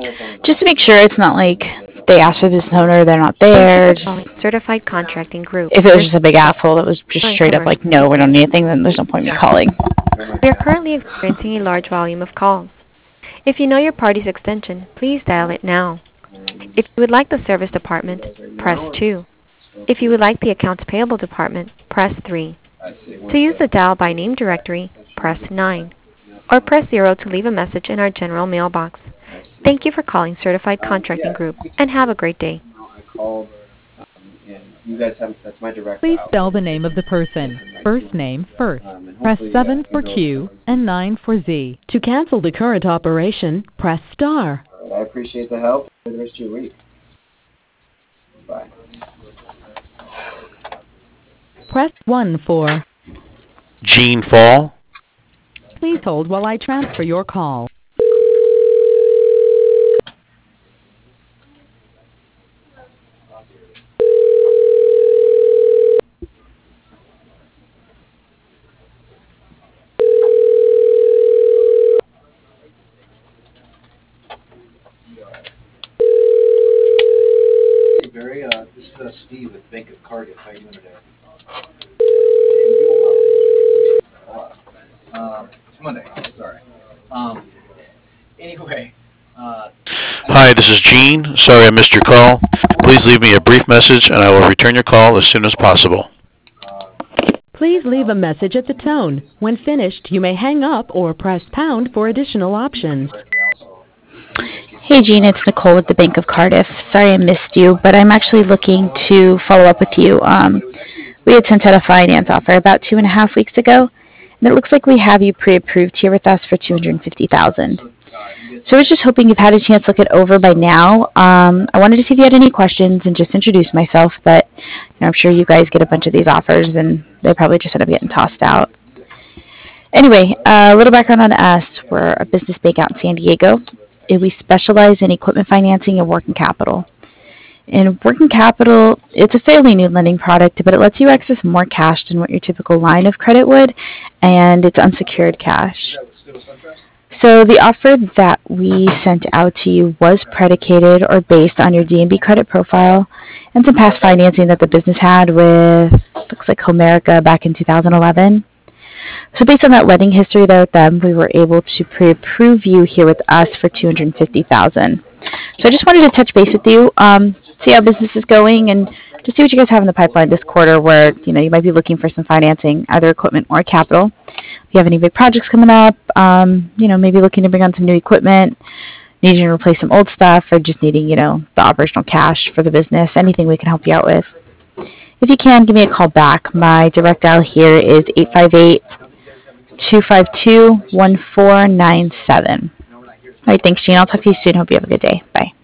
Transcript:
Just to make sure it's not like they asked for the business owner, they're not Thank you there. for Just calling Certified Contracting Group. if it was Your just a big asshole that was just and straight up commercial like, no, we don't need anything, then there's no point in me calling. We are currently experiencing a large volume of calls. If you know your party's extension, please dial it now. If you would like the service department, press 2. If you would like the accounts payable department, press 3. To use the dial by name directory, press 9. Or press 0 to leave a message in our general mailbox. Thank you for calling Certified Contracting Group, and have a great day. Please spell the name of the person. First name first. Press 7 for Q and 9 for Z. To cancel the current operation, press star. I appreciate the help. For the rest of your week. Bye. Press 1 for. Gene Fall. Please hold while I transfer your call. Hey Barry, this is Steve with Bank of Cardiff. How you doing today? It's Monday. Sorry. Anyway. Hi, this is Gene. Sorry I missed your call. Please leave me a brief message and I will return your call as soon as possible. Please leave a message at the tone. When finished, you may hang up or press pound for additional options. Hey Jean, it's Nicole with the Bank of Cardiff. Sorry I missed you, but I'm actually looking to follow up with you. We had sent out a finance offer about 2.5 weeks ago, and it looks like we have you pre-approved here with us for $250,000. So I was just hoping you've had a chance to look it over by now. I wanted to see if you had any questions and just introduce myself, but I'm sure you guys get a bunch of these offers, and they probably just end up getting tossed out. Anyway, a little background on us. We're a business bank out in San Diego. We specialize in equipment financing and working capital. In working capital, it's a fairly new lending product, but it lets you access more cash than what your typical line of credit would, and it's unsecured cash. So the offer that we sent out to you was predicated or based on your D&B credit profile and some past financing that the business had with, looks like Comerica back in 2011. So based on that lending history there with them, we were able to pre-approve you here with us for $250,000. So I just wanted to touch base with you, see how business is going, and to see what you guys have in the pipeline this quarter where, you might be looking for some financing, either equipment or capital. If you have any big projects coming up, maybe looking to bring on some new equipment, needing to replace some old stuff, or just needing, the operational cash for the business, anything we can help you out with. If you can, give me a call back. My direct dial here is 858-252-1497. All right, thanks, Jean. I'll talk to you soon. Hope you have a good day. Bye.